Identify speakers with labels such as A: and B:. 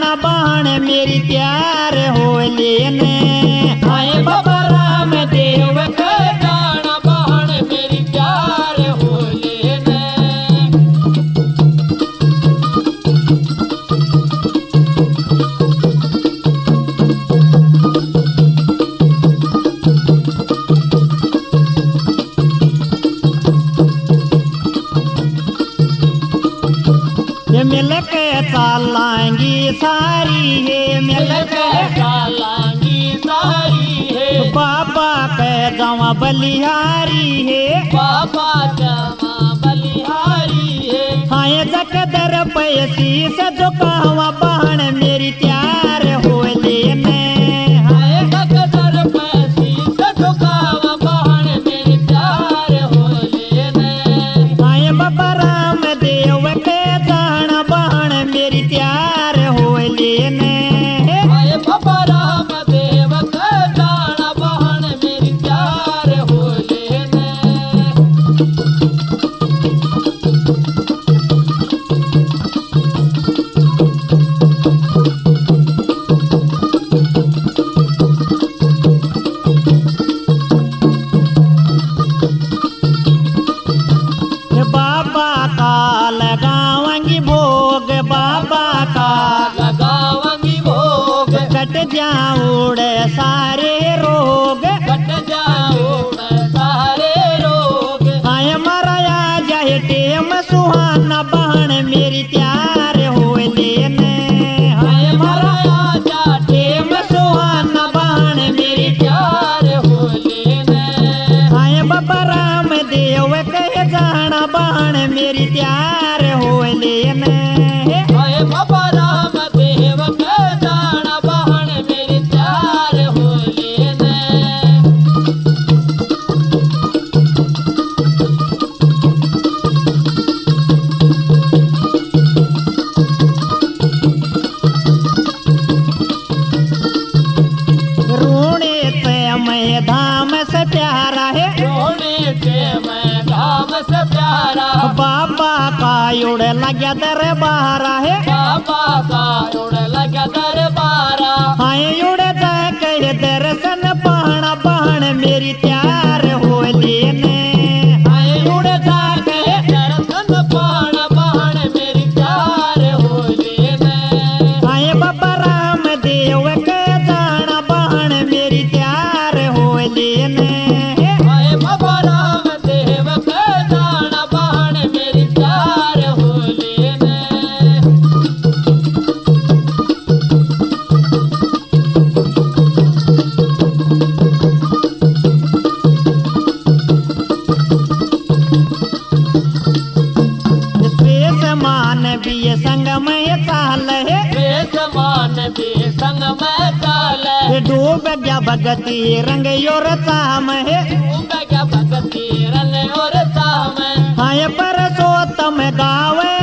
A: जाना बहन मेरी प्यार हो लेने। हाय बाबा राम देव के जाना बहन मेरी प्यार हो लेने। मिल के चालांगी सारी है, मिल के चालांगी सारी है। बाबा के जमा बलिहारी है, बाबा जमा बलिहारी है। हाय जकदर पैसी से झुकावा बहन मेरी प्यार हो लेने। हाय जकदर पैसी से झुकावा बहन मेरी प्यार हो लेने। हाय बाबा राम देव के मेरी प्यार हो लेने। हाय बाबा राम देव के जाना बहन मेरी प्यार हो लेने। बाबा का लगावांगी भोग, बाबा का लगावांगी भोग। कट जाऊड़े सारे रोग, कट जाऊड़े सारे रोग। हाय मराया जाए टेम सुहाना बहन मेरी प्यार हो लेने। हाय मराया जा टेम सुहाना बहन मेरी प्यार हो लेने। हाय बाबा राम देव के जाना बहन मेरी प्यार हो लेने। हाय बाबा राम देव के जाना बहन मेरी प्यार हो लेने। रोने से मैं धाम से प्यारा है, रोने से मैं धाम से प्यारा। बाबा का उड़ लगा दरबारा है, बाबा का उड़ लगा दरबारा। हाय उड़ जाके दर्शन पाना बहन मेरी प्यार हो लेने। हाय उड़ जाके दर्शन पाना बहन मेरी प्यार हो लेने। हाय बाबा राम देव के जाना बहन मेरी प्यार हो लेने। हाय बाबा राम देव के जाना बहन मेरी प्यार हो लेने। मानवीय संग में चाल है, मानवीय संग में चाल है। डूब गया भगती रंग और चाम है, डूब गया भगती रंग और चाम है। हाय परसोत्तम गावे